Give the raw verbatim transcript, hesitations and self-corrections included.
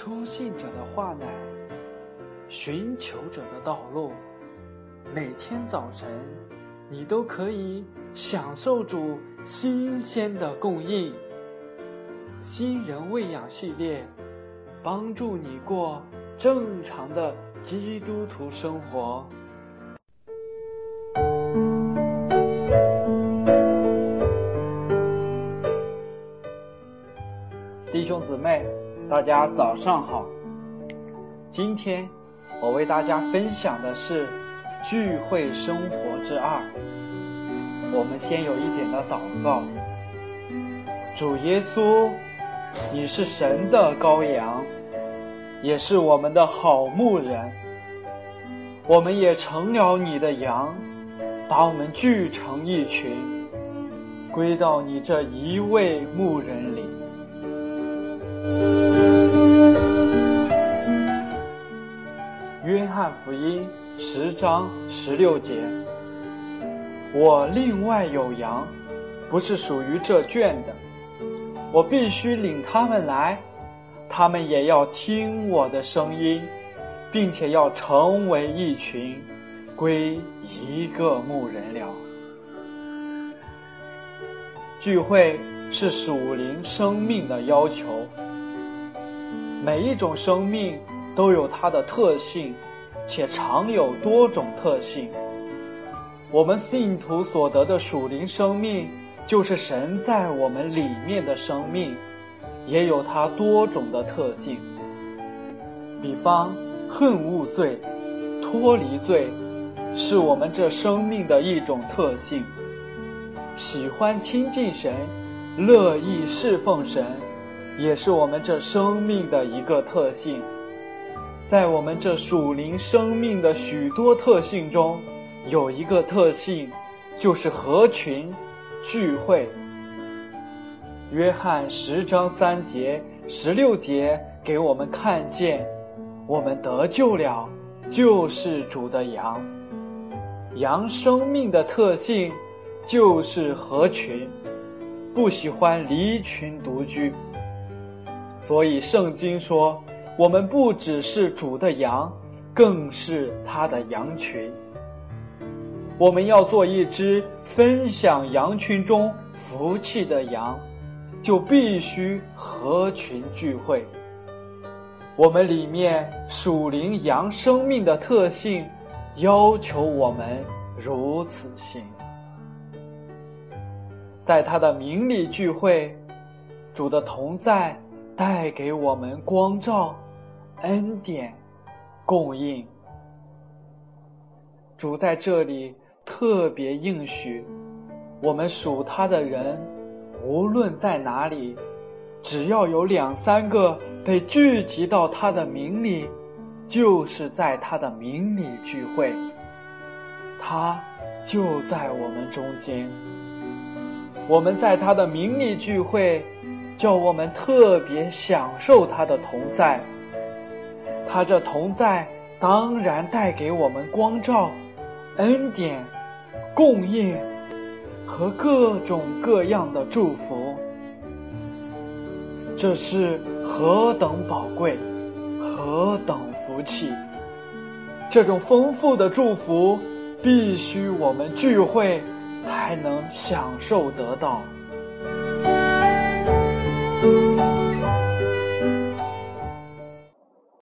初信者的话乃寻求者的道路。每天早晨，你都可以享受主新鲜的供应。新人喂养系列，帮助你过正常的基督徒生活。弟兄姊妹，大家早上好。今天我为大家分享的是聚会生活之二。我们先有一点的祷告。主耶稣，你是神的羔羊，也是我们的好牧人。我们也成了你的羊，把我们聚成一群，归到你这一位牧人里。约翰福音十章十六节，我另外有羊，不是属于这圈的，我必须领他们来，他们也要听我的声音，并且要成为一群，归一个牧人了。聚会是属灵生命的要求，每一种生命都有它的特性，且常有多种特性。我们信徒所得的属灵生命，就是神在我们里面的生命，也有它多种的特性。比方恨恶罪、脱离罪，是我们这生命的一种特性；喜欢亲近神、乐意侍奉神，也是我们这生命的一个特性。在我们这属灵生命的许多特性中，有一个特性，就是合群聚会。约翰十章三节、十六节给我们看见，我们得救了，就是主的羊。羊生命的特性就是合群，不喜欢离群独居。所以圣经说，我们不只是主的羊，更是他的羊群。我们要做一只分享羊群中福气的羊，就必须合群聚会。我们里面属灵羊生命的特性，要求我们如此行。在他的名里聚会，主的同在带给我们光照、恩典、供应。主在这里特别应许，我们属他的人，无论在哪里，只要有两三个被聚集到他的名里，就是在他的名里聚会，他就在我们中间。我们在他的名里聚会，叫我们特别享受他的同在。他这同在当然带给我们光照、恩典、供应和各种各样的祝福。这是何等宝贵，何等福气！这种丰富的祝福，必须我们聚会才能享受得到。